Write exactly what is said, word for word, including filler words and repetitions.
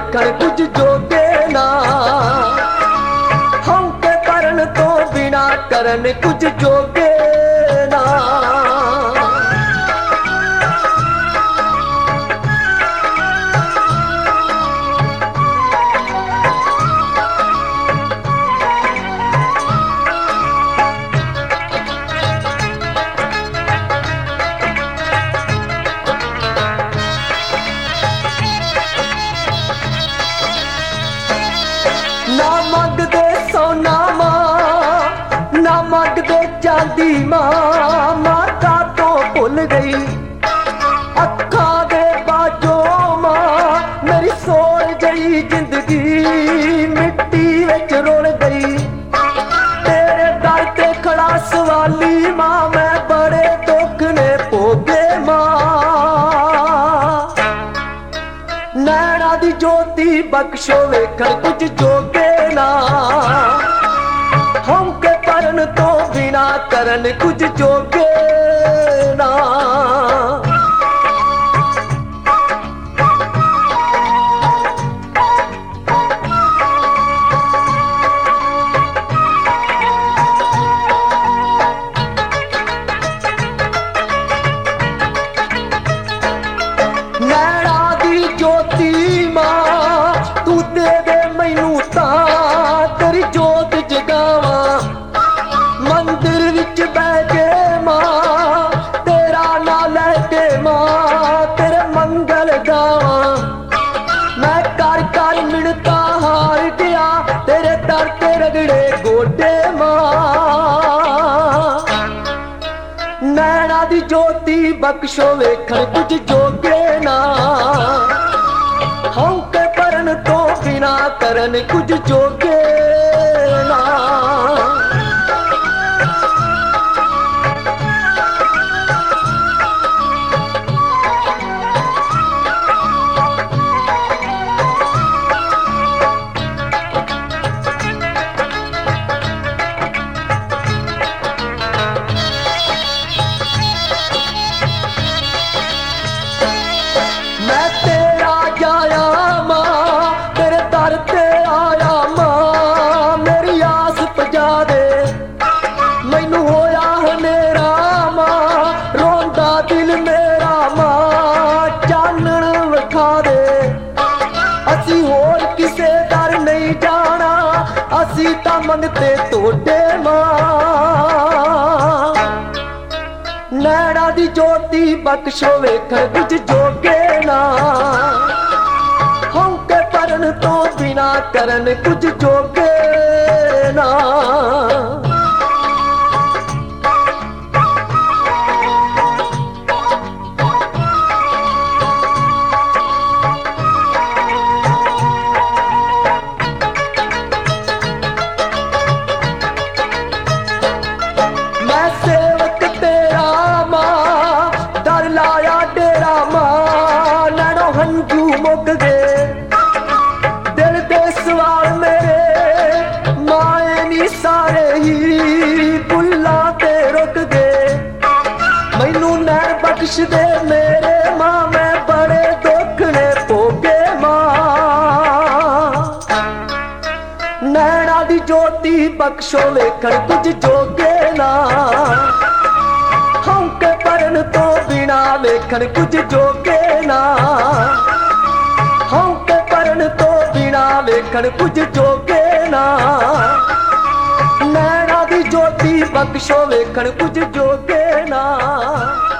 ਵੇਖਣ ਕੁਝ ਜੋਗੇ ਨਾ, ਹੌਂਕੇ ਭਰਨ ਤੋਂ ਬਿਨਾ ਕਰਨ ਕੁਝ ਜੋਗੇ ਨਾ। ਨਾ ਮੰਗਦੇ ਸੋਨਾ ਮਾਂ, ਨਾ ਮੰਗਦੇ ਚਾਂਦੀ ਮਾਂ, ਮਾਤਾ ਤੋਂ ਭੁੱਲ ਗਈ ਅੱਖਾਂ ਦੇ ਬਾਝੋਂ ਮਾਂ। ਮੇਰੀ ਸੋਲ ਜਈ ਜ਼ਿੰਦਗੀ ਮਿੱਟੀ ਵਿੱਚ ਰੁਲ ਗਈ, ਤੇਰੇ ਦਰ ਤੇ ਖੜਾ ਸਵਾਲੀ ਮਾਂ। ਮੈਂ ਬੜੇ ਦੁੱਖ ਨੇ ਭੋਗੇ ਮਾਂ, ਨੈਣਾ ਦੀ ਜੋਤੀ ਬਖਸ਼ੋ ਵੇਖਣ ਕੁਝ ਜੋਗੇ ਨਾ, ਹੌਂਕੇ ਭਰਨ ਤੋਂ ਬਿਨਾ ਕਰਨ ਕੁਝ ਜੋਗੇ ਨਾ। ਨੈਣਾ ਦੀ ਜੋਤੀ ਮਾਂ, ਤੂੰ ਦੇ ਦੇ ਮੈਨੂੰ ਤਾਂ ਤੇਰੀ ਜੋਤ ਜਗਾਵਾਂ। ਮੰਦਿਰ ਵਿੱਚ ਬਹਿ ਕੇ ਮਾਂ, ਤੇਰਾ ਨਾਂ ਲੈ ਕੇ ਮਾਂ, ਤੇਰੇ ਮੰਗਲ ਗਾਵਾਂ। ਮੈਂ ਕਰ ਕਰ ਮਿੰਨਤਾਂ ਹਾਰ ਗਿਆ, ਤੇਰੇ ਦਰ ਤੇ ਰਗੜੇ ਗੋਡੇ ਮਾਂ। ਨੈਣਾ ਦੀ ਜੋਤੀ ਬਖਸ਼ੋ ਵੇਖਣ ਕੁਝ ਜੋਗੇ ਨਾ, ਹੌਂਕੇ ਭਰਨ ਤੋਂ ਬਿਨਾ ਕਰਨ ਕੁਝ ਜੋਗੇ ਨਾ। ਮੈਂ ਤੇਰਾ ਜਾਇਆ ਮਾਂ, ਤੇਰੇ ਦਰ ਤੇ ਆਇਆ ਮਾਂ। ਮੇਰੀ ਆਸ ਪੁਜਾ ਦੇ, ਮੈਨੂੰ ਹੋਇਆ ਹਨੇਰਾ ਮਾਂ। ਰੋਂਦਾ ਦਿਲ ਮੇਰਾ ਮਾਂ, ਚਾਨਣ ਵਿਖਾ ਦੇ। ਅਸੀਂ ਹੋਰ ਕਿਸੇ ਦਰ ਨਹੀਂ ਜਾਣਾ, ਅਸੀਂ ਤਾਂ ਮੰਗਤੇ ਤੁਹਾਡੇ ਮਾਂ। ਨੈਣਾ ਦੀ ਜੋਤੀ ਬਖਸ਼ੋ ਵੇਖਣ ਕੁਝ ਜੋਗੇ ਨਾ, ਹੌਂਕੇ ਭਰਨ ਤੋਂ ਬਿਨਾ ਕਰਨ ਕੁਝ ਜੋਗੇ ਨਾ। ਮੈਂ ਸੇਵਕ ਤੇਰਾ ਮਾਂ, ਦਰ ਲਾਇਆ ਡੇਰਾ ਮਾਂ। ਨੈਣੋ ਹੰਝੂ ਮੁੱਕ ਗਏ, ਦਿਲ ਦੇ ਸਵਾਲ ਮੇਰੇ ਮਾਏ ਨੀ ਸਾਰੇ ਹੀ ਫੁੱਲਾਂ ਤੇ ਰੁਕ ਗਏ। ਮੈਨੂੰ ਨੈਣ ਬਖਸ਼ ਦੇ ਮੇਰੇ ਮਾਂ, ਮੈਂ ਬੜੇ ਦੁੱਖ ਨੇ ਭੋਗੇ ਮਾਂ। ਨੈਣਾ ਦੀ ਜੋਤੀ ਬਖਸ਼ੋ ਵੇਖਣ ਕੁਝ ਜੋਗੇ ਨਾ, ਹੌਂਕੇ ਭਰਨ ਤੋਂ ਬਿਨਾ ਵੇਖਣ ਕੁਝ ਜੋਗੇ ਨਾ। ਹੌਂਕੇ ਭਰਨ ਤੋਂ ਬਿਨਾ ਵੇਖਣ ਕੁਝ ਜੋਗੇ ਨਾ। ਨੈਣਾ ਦੀ ਜੋਤੀ ਬਖਸ਼ੋ ਵੇਖਣ ਕੁਝ ਜੋਗੇ ਨਾ।